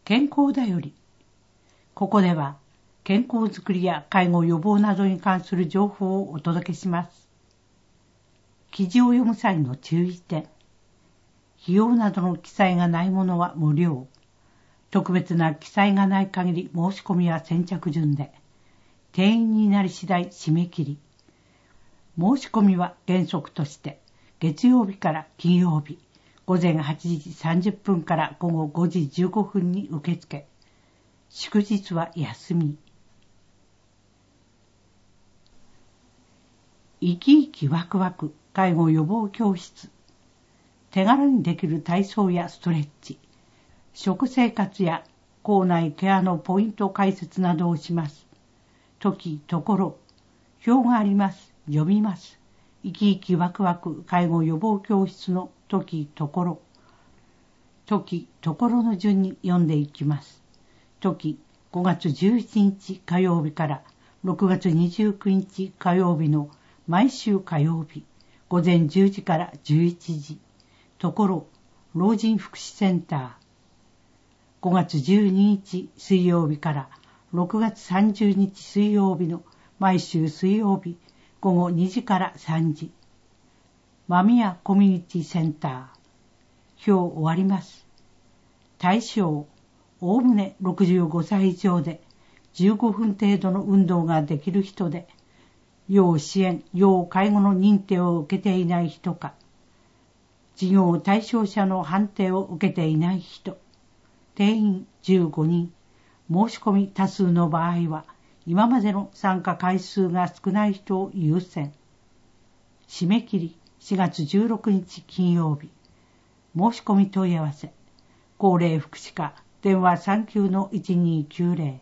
健康だより。ここでは健康づくりや介護予防などに関する情報をお届けします。記事を読む際の注意点。費用などの記載がないものは無料。特別な記載がない限り申し込みは先着順で、定員になり次第締め切り。申し込みは原則として月曜日から金曜日、午前8時30分から午後5時15分に受付。祝日は休み。生き生きワクワク介護予防教室。手軽にできる体操やストレッチ、食生活や校内ケアのポイント解説などをします。時、ところ、表があります。読みます。生き生きワクワク介護予防教室の時、ところ。時、ところの順に読んでいきます。時、5月11日火曜日から6月29日火曜日の毎週火曜日、午前10時から11時。ところ、老人福祉センター。5月12日水曜日から6月30日水曜日の毎週水曜日午後2時から3時。間宮コミュニティセンター。表終わります。対象、おおむね65歳以上で15分程度の運動ができる人で、要支援、要介護の認定を受けていない人か、事業対象者の判定を受けていない人、定員15人、申し込み多数の場合は、今までの参加回数が少ない人を優先。締め切り4月16日金曜日。申し込み問い合わせ。高齢福祉課電話39-1290。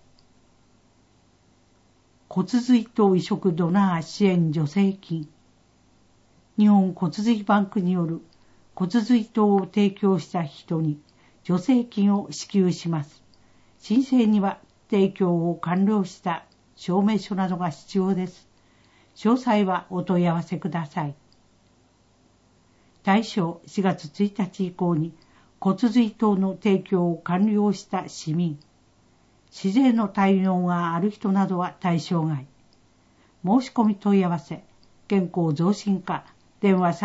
骨髄等移植ドナー支援助成金。日本骨髄バンクによる骨髄等を提供した人に助成金を支給します。申請には提供を完了した証明書などが必要です。詳細はお問い合わせください。対象4月1日以降に骨髄等の提供を完了した市民、市税の滞納がある人などは対象外。申し込み問い合わせ、健康増進課電話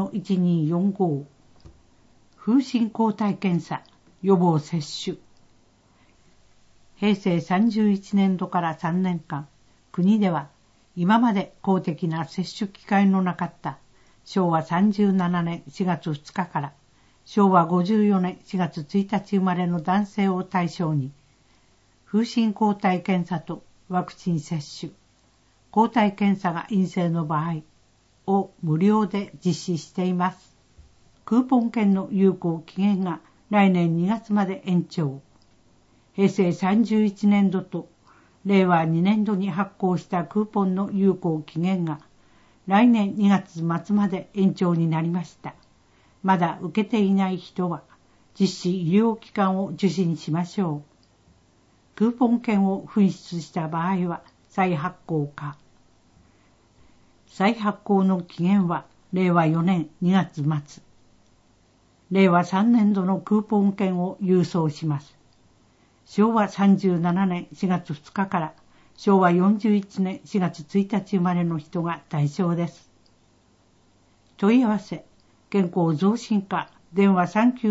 39-1245。風疹抗体検査、予防接種。平成31年度から3年間、国では今まで公的な接種機会のなかった昭和37年4月2日から昭和54年4月1日生まれの男性を対象に、風疹抗体検査とワクチン接種、抗体検査が陰性の場合を無料で実施しています。クーポン券の有効期限が来年2月まで延長。平成31年度と令和2年度に発行したクーポンの有効期限が来年2月末まで延長になりました。まだ受けていない人は実施医療機関を受診しましょう。クーポン券を紛失した場合は再発行か。再発行の期限は令和4年2月末。令和3年度のクーポン券を郵送します。昭和37年4月2日から昭和41年4月1日生まれの人が対象です。問い合わせ、健康増進課電話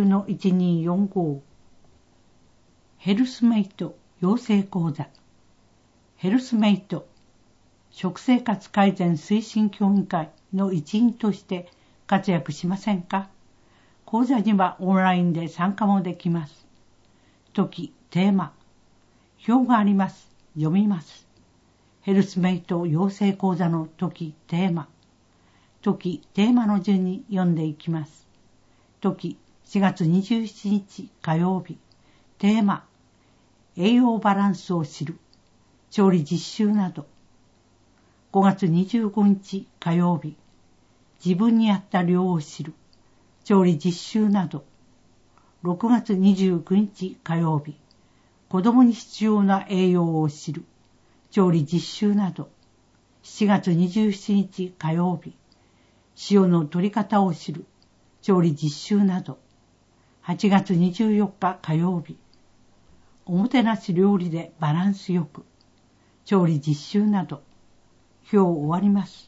39-1245。ヘルスメイト養成講座。ヘルスメイト食生活改善推進協議会の一員として活躍しませんか？講座にはオンラインで参加もできます。時、テーマ。表があります。読みます。ヘルスメイト養成講座の時、テーマ。時、テーマの順に読んでいきます。時、4月27日火曜日。テーマ。栄養バランスを知る。調理実習など。5月25日火曜日。自分に合った量を知る。調理実習など。6月29日火曜日。子供に必要な栄養を知る。調理実習など。7月27日火曜日。塩の取り方を知る。調理実習など。8月24日火曜日。 おもてなし料理でバランスよく、調理実習など、表を終わります。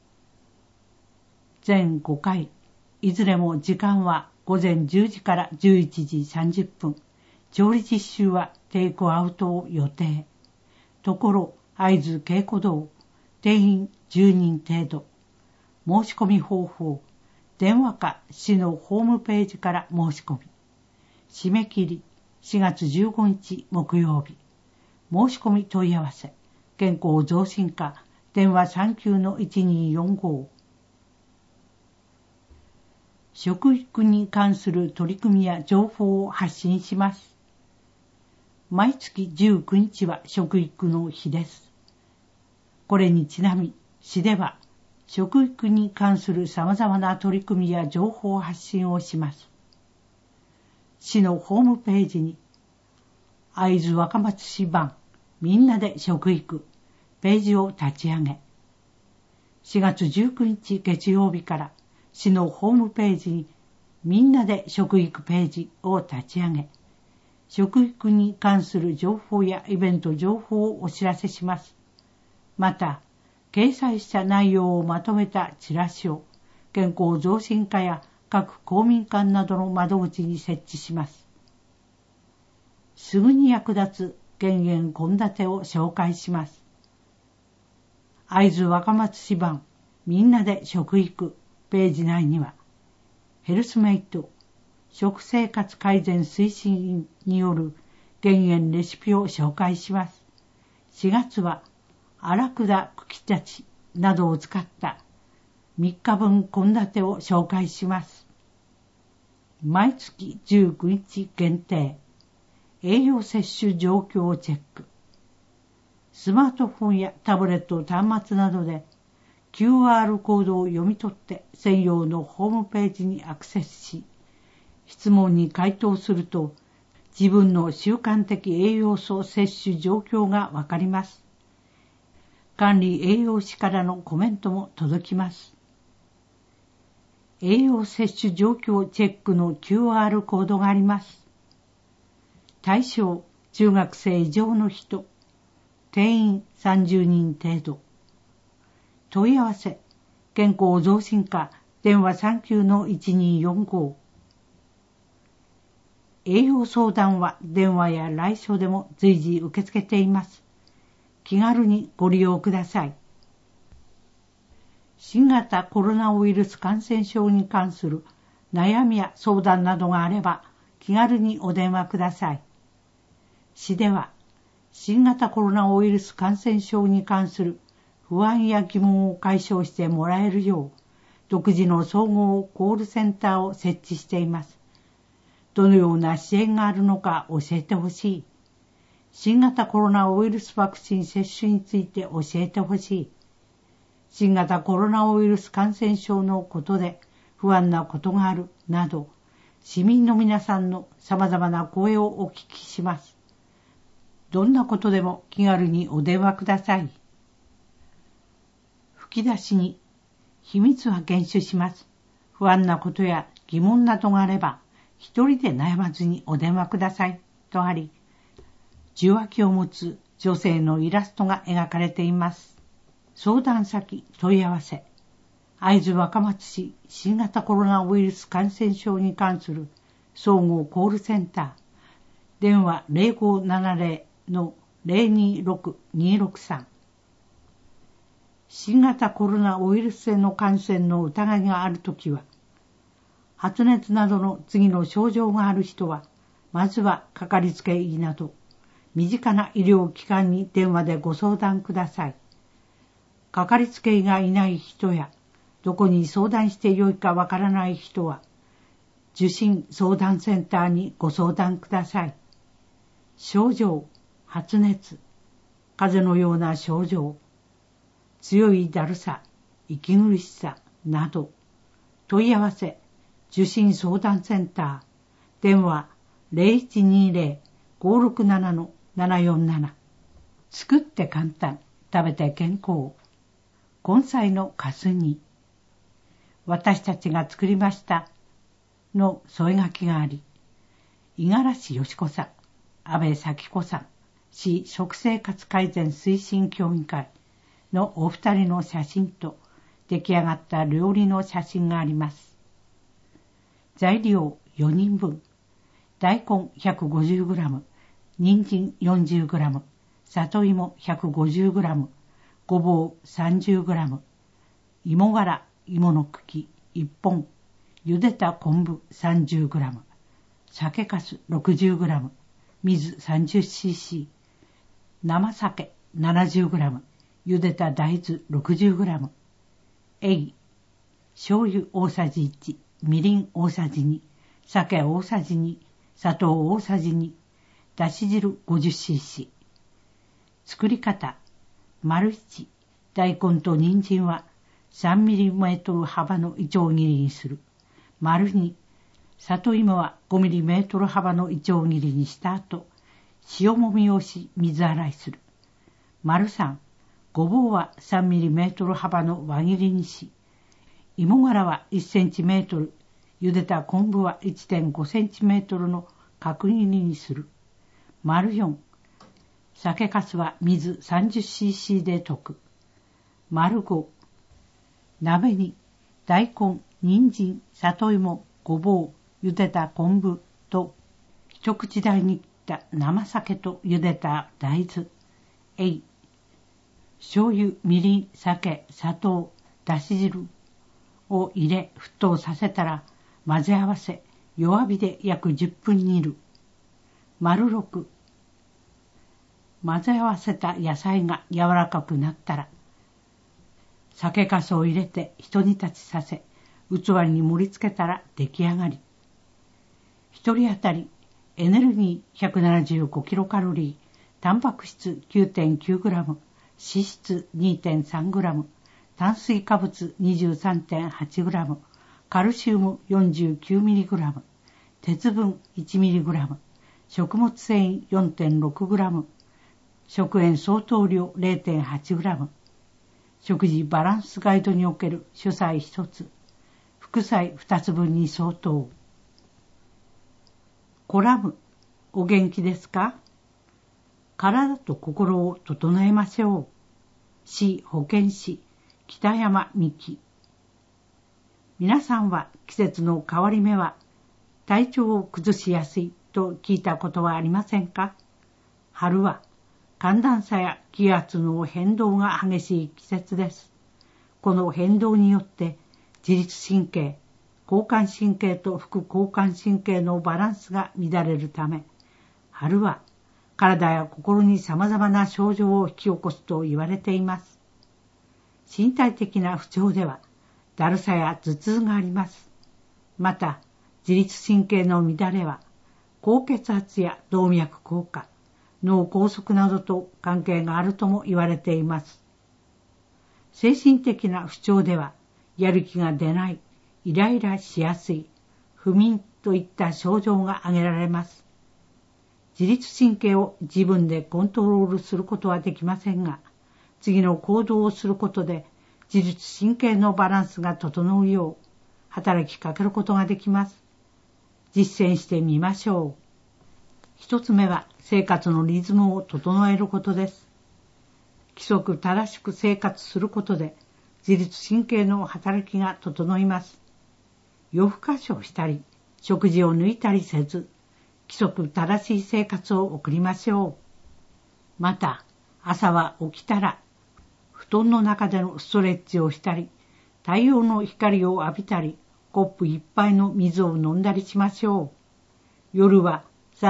全5回、いずれも時間は午前10時から11時30分、調理実習はテイクアウトを予定。ところ、会津稽古堂、定員10人程度。申し込み方法、電話か市のホームページから申し込み。締め切り、4月15日木曜日。申し込み問い合わせ、健康増進課、電話39-1245。食育に関する取り組みや情報を発信します。毎月19日は食育の日です。これにちなみ、市では食育に関する様々な取り組みや情報発信をします。市のホームページに、会津若松市版みんなで食育ページを立ち上げ、4月19日月曜日から市のホームページにみんなで食育ページを立ち上げ、食育に関する情報やイベント情報をお知らせします。また、掲載した内容をまとめたチラシを健康増進課や各公民館などの窓口に設置します。すぐに役立つ減塩献立を紹介します。会津若松市版みんなで食育ページ内には、ヘルスメイト食生活改善推進員による減塩レシピを紹介します。4月は荒管茎たちなどを使った3日分献立を紹介します。毎月19日限定、栄養摂取状況をチェック。スマートフォンやタブレット端末などで QR コードを読み取って専用のホームページにアクセスし、質問に回答すると自分の習慣的栄養素摂取状況がわかります。管理栄養士からのコメントも届きます。栄養摂取状況チェックの QR コードがあります。対象、中学生以上の人、定員30人程度。問い合わせ、健康増進課、電話39-1245。栄養相談は電話や来所でも随時受け付けています。気軽にご利用ください。新型コロナウイルス感染症に関する悩みや相談などがあれば気軽にお電話ください。市では新型コロナウイルス感染症に関する不安や疑問を解消してもらえるよう独自の総合コールセンターを設置しています。どのような支援があるのか教えてほしい。新型コロナウイルスワクチン接種について教えてほしい。新型コロナウイルス感染症のことで不安なことがあるなど、市民の皆さんの様々な声をお聞きします。どんなことでも気軽にお電話ください。吹き出しに秘密は厳守します。不安なことや疑問などがあれば、一人で悩まずにお電話くださいとあり、受話器を持つ女性のイラストが描かれています。相談先問い合わせ、会津若松市新型コロナウイルス感染症に関する総合コールセンター、電話 0570-026263。新型コロナウイルスへの感染の疑いがあるときは、発熱などの次の症状がある人は、まずはかかりつけ医など、身近な医療機関に電話でご相談ください。かかりつけ医がいない人や、どこに相談してよいかわからない人は、受診相談センターにご相談ください。症状、発熱、風邪のような症状、強いだるさ、息苦しさなど、問い合わせ、受診相談センター、電話 0120-567-747。作って簡単、食べて健康。根菜のかす煮。私たちが作りましたの添え書きがあり、五十嵐よし子さん、 安倍咲子さん、市食生活改善推進協議会のお二人の写真と出来上がった料理の写真があります。材料4人分、大根 150g、人参 40g、里芋 150g、ごぼう 30g、芋がら、芋の茎1本、茹でた昆布 30g、酒粕 60g、水 30cc、生酒 70g、茹でた大豆 60g、醤油大さじ1、みりん大さじ2、酒大さじ2、砂糖大さじ2、だし汁 50cc。作り方、1、大根と人参は 3mm 幅のいちょう切りにする。2、里芋は 5mm 幅のいちょう切りにした後、塩もみをし水洗いする。3、ごぼうは 3mm 幅の輪切りにし、芋がらは 1cm、茹でた昆布は 1.5cm の角切りにする。4、酒粕は水 30cc で溶く。5、鍋に大根、人参、里芋、ごぼう、茹でた昆布と一口大に切った生酒と茹でた大豆、醤油、みりん、酒、砂糖、だし汁を入れ沸騰させたら混ぜ合わせ弱火で約10分煮る。6、混ぜ合わせた野菜が柔らかくなったら酒粕を入れて一煮立ちさせ器に盛り付けたら出来上がり。一人当たりエネルギー 175 キロカロリー、タンパク質 9.9 グラム、脂質 2.3 グラム、炭水化物 23.8 グラム、カルシウム49ミリグラム、鉄分1ミリグラム、食物繊維 4.6 グラム、食塩相当量 0.8 グラム、食事バランスガイドにおける主菜1つ、副菜2つ分に相当。コラム、お元気ですか？体と心を整えましょう。市保健師、北山美希。皆さんは季節の変わり目は体調を崩しやすいと聞いたことはありませんか？春は寒暖差や気圧の変動が激しい季節です。この変動によって自律神経、交感神経と副交感神経のバランスが乱れるため、春は体や心に様々な症状を引き起こすと言われています。身体的な不調では、だるさや頭痛があります。また、自律神経の乱れは、高血圧や動脈硬化、脳梗塞などと関係があるとも言われています。精神的な不調では、やる気が出ない、イライラしやすい、不眠といった症状が挙げられます。自律神経を自分でコントロールすることはできませんが、次の行動をすることで自律神経のバランスが整うよう働きかけることができます。実践してみましょう。一つ目は生活のリズムを整えることです。規則正しく生活することで自律神経の働きが整います。夜更かしをしたり、食事を抜いたりせず、規則正しい生活を送りましょう。また、朝は起きたら、布団の中でのストレッチをしたり、太陽の光を浴びたり、コップ一杯の水を飲んだりしましょう。夜は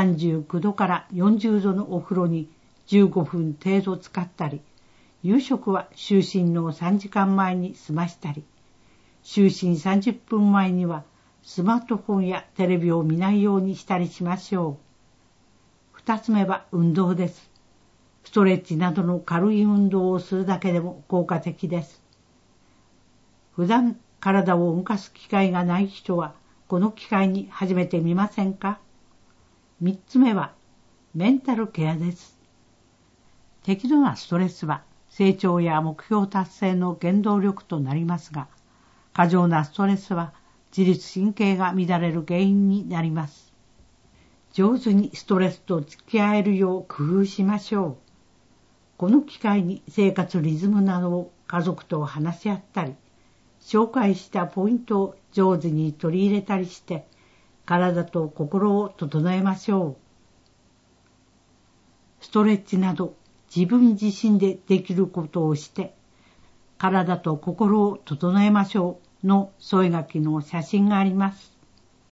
39度から40度のお風呂に15分程度浸かったり、夕食は就寝の3時間前に済ましたり、就寝30分前にはスマートフォンやテレビを見ないようにしたりしましょう。二つ目は運動です。ストレッチなどの軽い運動をするだけでも効果的です。普段体を動かす機会がない人はこの機会に始めてみませんか？三つ目はメンタルケアです。適度なストレスは成長や目標達成の原動力となりますが、過剰なストレスは自律神経が乱れる原因になります。 上手にストレスと付き合えるよう工夫しましょう。この機会に生活リズムなどを家族と話し合ったり、紹介したポイントを上手に取り入れたりして、体と心を整えましょう。ストレッチなど自分自身でできることをして、体と心を整えましょうの添え書きの写真があります。